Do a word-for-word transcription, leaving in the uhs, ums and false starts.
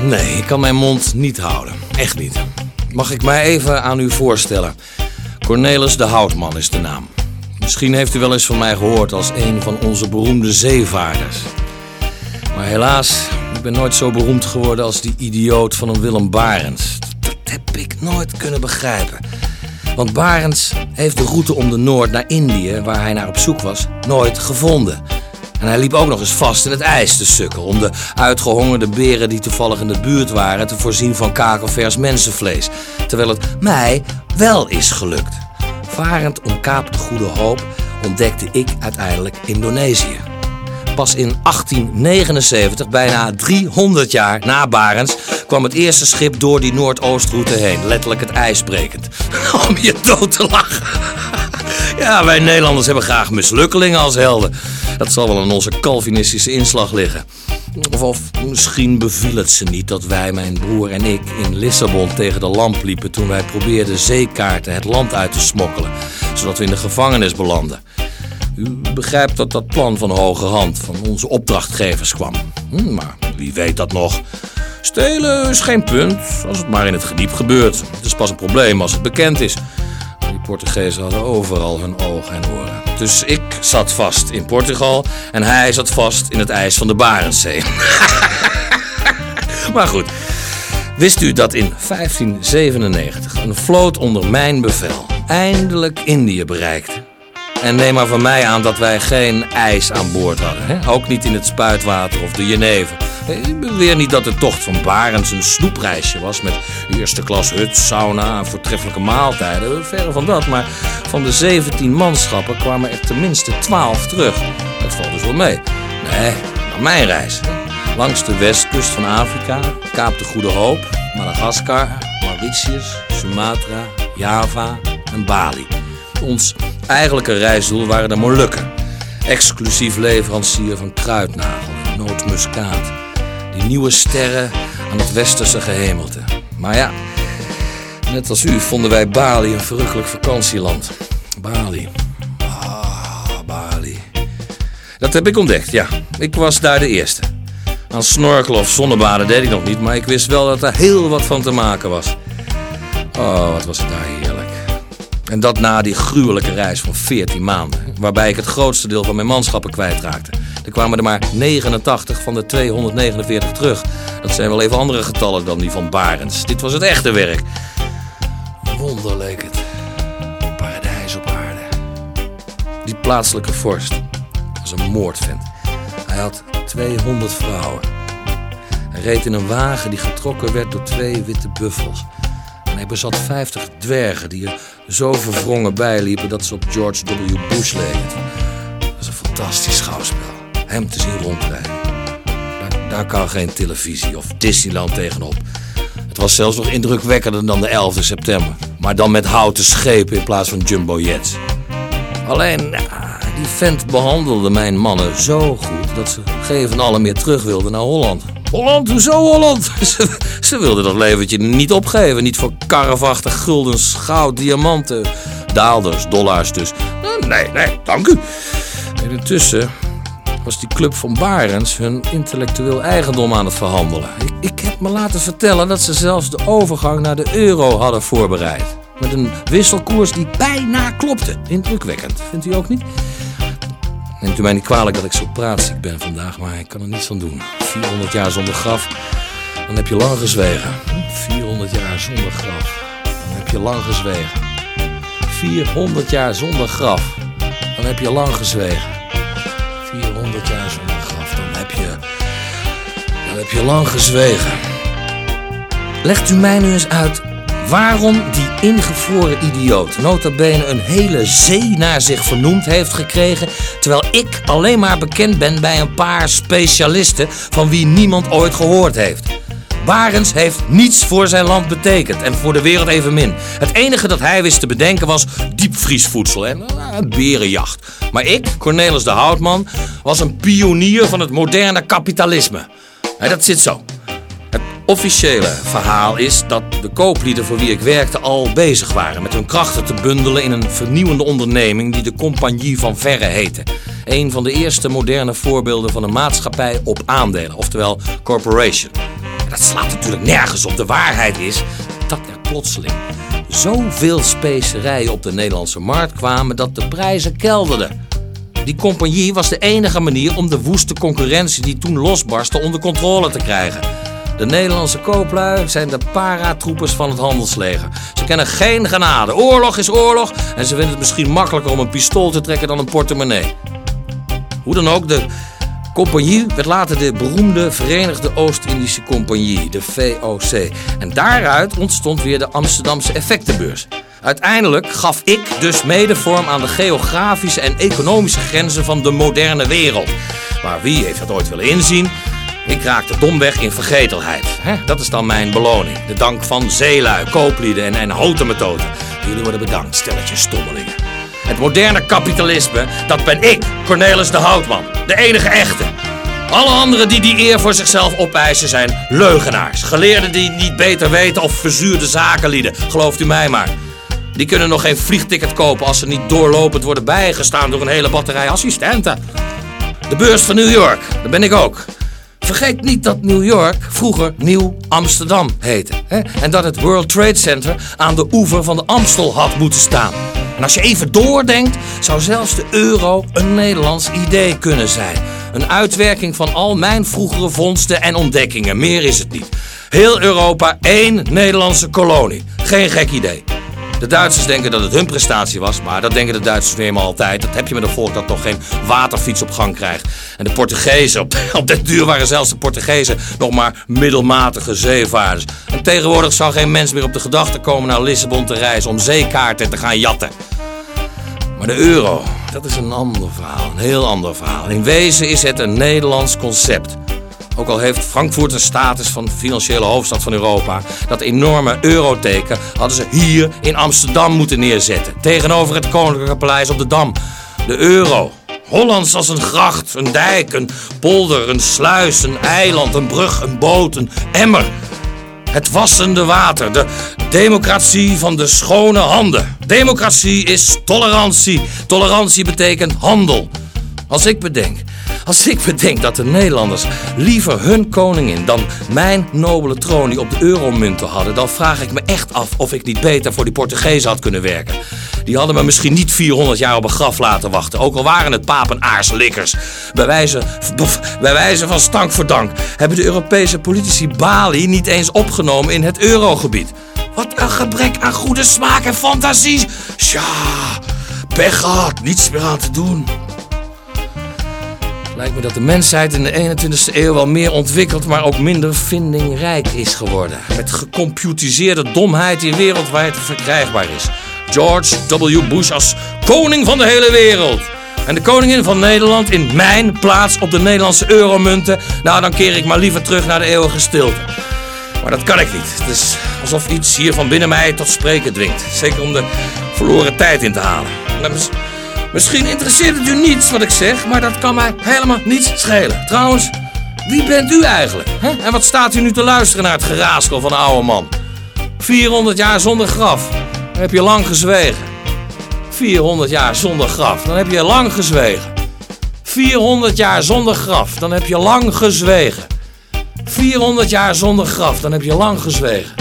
Nee, ik kan mijn mond niet houden. Echt niet. Mag ik mij even aan u voorstellen? Cornelis de Houtman is de naam. Misschien heeft u wel eens van mij gehoord als een van onze beroemde zeevaarders. Maar helaas, ik ben nooit zo beroemd geworden als die idioot van een Willem Barents. Dat heb ik nooit kunnen begrijpen. Want Barents heeft de route om de Noord naar Indië, waar hij naar op zoek was, nooit gevonden. En hij liep ook nog eens vast in het ijs te sukken om de uitgehongerde beren die toevallig in de buurt waren te voorzien van kakelvers mensenvlees. Terwijl het mij wel is gelukt. Varend om Kaap de Goede Hoop ontdekte ik uiteindelijk Indonesië. Pas in achttien negenenzeventig, bijna driehonderd jaar na Barents, kwam het eerste schip door die Noordoostrute heen. Letterlijk het ijs brekend. Om je dood te lachen. Ja, wij Nederlanders hebben graag mislukkelingen als helden. Dat zal wel aan onze Calvinistische inslag liggen. Of, of misschien beviel het ze niet dat wij, mijn broer en ik, in Lissabon tegen de lamp liepen toen wij probeerden zeekaarten het land uit te smokkelen, zodat we in de gevangenis belanden. U begrijpt dat dat plan van hoge hand van onze opdrachtgevers kwam. Hm, maar wie weet dat nog. Stelen is geen punt, als het maar in het gediep gebeurt. Het is pas een probleem als het bekend is. Die Portugezen hadden overal hun ogen en oren. Dus ik zat vast in Portugal en hij zat vast in het ijs van de Barentszee. Maar goed, wist u dat in vijftien zevenennegentig een vloot onder mijn bevel eindelijk Indië bereikte? En neem maar van mij aan dat wij geen ijs aan boord hadden. Hè? Ook niet in het spuitwater of de jenever. Ik beweer niet dat de tocht van Barents een snoepreisje was met eerste klas hut, sauna en voortreffelijke maaltijden. Verre van dat, maar van de zeventien manschappen kwamen er tenminste twaalf terug. Dat valt dus wel mee. Nee, naar mijn reis. Langs de westkust van Afrika, Kaap de Goede Hoop, Madagaskar, Mauritius, Sumatra, Java en Bali. Ons eigenlijke reisdoel waren de Molukken. Exclusief leverancier van kruidnagel en nootmuskaat. Die nieuwe sterren aan het westerse gehemelte. Maar ja, net als u vonden wij Bali een verrukkelijk vakantieland. Bali. Ah, Bali. Dat heb ik ontdekt, ja. Ik was daar de eerste. Aan snorkelen of zonnebaden deed ik nog niet, maar ik wist wel dat er heel wat van te maken was. Oh, wat was het daar heerlijk. En dat na die gruwelijke reis van veertien maanden, waarbij ik het grootste deel van mijn manschappen kwijtraakte. Er kwamen er maar negenentachtig van de tweehonderdnegenenveertig terug. Dat zijn wel even andere getallen dan die van Barents. Dit was het echte werk. Wonder leek het. Paradijs op aarde. Die plaatselijke vorst was een moordvent. Hij had tweehonderd vrouwen. Hij reed in een wagen die getrokken werd door twee witte buffels. En hij bezat vijftig dwergen die er zo verwrongen bij liepen dat ze op George W. Bush leken. Dat is een fantastisch schouwspel. Hem te zien rondrijden. Daar, daar kan geen televisie of Disneyland tegenop. Het was zelfs nog indrukwekkender dan de elfde september. Maar dan met houten schepen in plaats van jumbo-jets. Alleen, ja, die vent behandelde mijn mannen zo goed dat ze geen alle meer terug wilden naar Holland. Holland? Hoezo Holland? Ze, ze wilden dat leventje niet opgeven. Niet voor karrevachtig guldens, goud, diamanten, daalders, dollars dus. Nee, nee, dank u. En intussen was die club van Barents hun intellectueel eigendom aan het verhandelen. Ik, ik heb me laten vertellen dat ze zelfs de overgang naar de euro hadden voorbereid. Met een wisselkoers die bijna klopte. Indrukwekkend, vindt u ook niet? Neemt u mij niet kwalijk dat ik zo praatziek ben vandaag, maar ik kan er niets aan doen. vierhonderd jaar zonder graf, dan heb je lang gezwegen. vierhonderd jaar zonder graf, dan heb je lang gezwegen. vierhonderd jaar zonder graf, dan heb je lang gezwegen. vierhonderd jaar zonder graf, dan heb je, dan heb je lang gezwegen. Legt u mij nu eens uit waarom die ingevroren idioot nota bene een hele zee naar zich vernoemd heeft gekregen, terwijl ik alleen maar bekend ben bij een paar specialisten van wie niemand ooit gehoord heeft. Barents heeft niets voor zijn land betekend en voor de wereld evenmin. Het enige dat hij wist te bedenken was diepvriesvoedsel en uh, een berenjacht. Maar ik, Cornelis de Houtman, was een pionier van het moderne kapitalisme. En dat zit zo. Het officiële verhaal is dat de kooplieden voor wie ik werkte al bezig waren met hun krachten te bundelen in een vernieuwende onderneming die de Compagnie van Verre heette. Een van de eerste moderne voorbeelden van een maatschappij op aandelen, oftewel corporation. Dat slaat natuurlijk nergens op. De waarheid is dat er plotseling zoveel specerijen op de Nederlandse markt kwamen dat de prijzen kelderden. Die compagnie was de enige manier om de woeste concurrentie die toen losbarstte onder controle te krijgen. De Nederlandse kooplui zijn de paratroepers van het handelsleger. Ze kennen geen genade. Oorlog is oorlog en ze vinden het misschien makkelijker om een pistool te trekken dan een portemonnee. Hoe dan ook, de compagnie werd later de beroemde Verenigde Oost-Indische Compagnie, de V O C. En daaruit ontstond weer de Amsterdamse effectenbeurs. Uiteindelijk gaf ik dus mede vorm aan de geografische en economische grenzen van de moderne wereld. Maar wie heeft dat ooit willen inzien? Ik raakte domweg in vergetelheid. He, dat is dan mijn beloning. De dank van zeelui, kooplieden en, en houten-methoden. Jullie worden bedankt, stelletje stommelingen. Het moderne kapitalisme, dat ben ik, Cornelis de Houtman. De enige echte. Alle anderen die die eer voor zichzelf opeisen zijn leugenaars. Geleerden die niet beter weten of verzuurde zakenlieden. Gelooft u mij maar. Die kunnen nog geen vliegticket kopen als ze niet doorlopend worden bijgestaan door een hele batterij assistenten. De beurs van New York, daar ben ik ook. Vergeet niet dat New York vroeger Nieuw Amsterdam heette. Hè? En dat het World Trade Center aan de oever van de Amstel had moeten staan. En als je even doordenkt, zou zelfs de euro een Nederlands idee kunnen zijn. Een uitwerking van al mijn vroegere vondsten en ontdekkingen. Meer is het niet. Heel Europa één Nederlandse kolonie. Geen gek idee. De Duitsers denken dat het hun prestatie was, maar dat denken de Duitsers nu eenmaal altijd. Dat heb je met een volk dat nog geen waterfiets op gang krijgt. En de Portugezen, op, op den duur waren zelfs de Portugezen nog maar middelmatige zeevaarders. En tegenwoordig zou geen mens meer op de gedachte komen naar Lissabon te reizen om zeekaarten te gaan jatten. Maar de euro, dat is een ander verhaal, een heel ander verhaal. In wezen is het een Nederlands concept. Ook al heeft Frankfurt een status van financiële hoofdstad van Europa, dat enorme euroteken hadden ze hier in Amsterdam moeten neerzetten. Tegenover het Koninklijke Paleis op de Dam. De euro. Hollands als een gracht, een dijk, een polder, een sluis, een eiland, een brug, een boot, een emmer. Het wassende water, de democratie van de schone handen. Democratie is tolerantie. Tolerantie betekent handel. Als ik bedenk, als ik bedenk dat de Nederlanders liever hun koningin dan mijn nobele tronie op de euromunten hadden, dan vraag ik me echt af of ik niet beter voor die Portugezen had kunnen werken. Die hadden me misschien niet vierhonderd jaar op een graf laten wachten, ook al waren het papenaars-likkers. Bij wijze, bij wijze van stank voor dank hebben de Europese politici Bali niet eens opgenomen in het eurogebied. Wat een gebrek aan goede smaak en fantasie. Tja, pech gehad, niets meer aan te doen. Lijkt me dat de mensheid in de eenentwintigste eeuw wel meer ontwikkeld, maar ook minder vindingrijk is geworden. Met gecomputeriseerde domheid die wereldwijd verkrijgbaar is. George W. Bush als koning van de hele wereld. En de koningin van Nederland in mijn plaats op de Nederlandse euromunten. Nou, dan keer ik maar liever terug naar de eeuwige stilte. Maar dat kan ik niet. Het is alsof iets hier van binnen mij tot spreken dwingt. Zeker om de verloren tijd in te halen. Misschien interesseert het u niets wat ik zeg, maar dat kan mij helemaal niets schelen. Trouwens, wie bent u eigenlijk? Hè? En wat staat u nu te luisteren naar het geraskel van een oude man? vierhonderd jaar zonder graf, dan heb je lang gezwegen. vierhonderd jaar zonder graf, dan heb je lang gezwegen. vierhonderd jaar zonder graf, dan heb je lang gezwegen. vierhonderd jaar zonder graf, dan heb je lang gezwegen.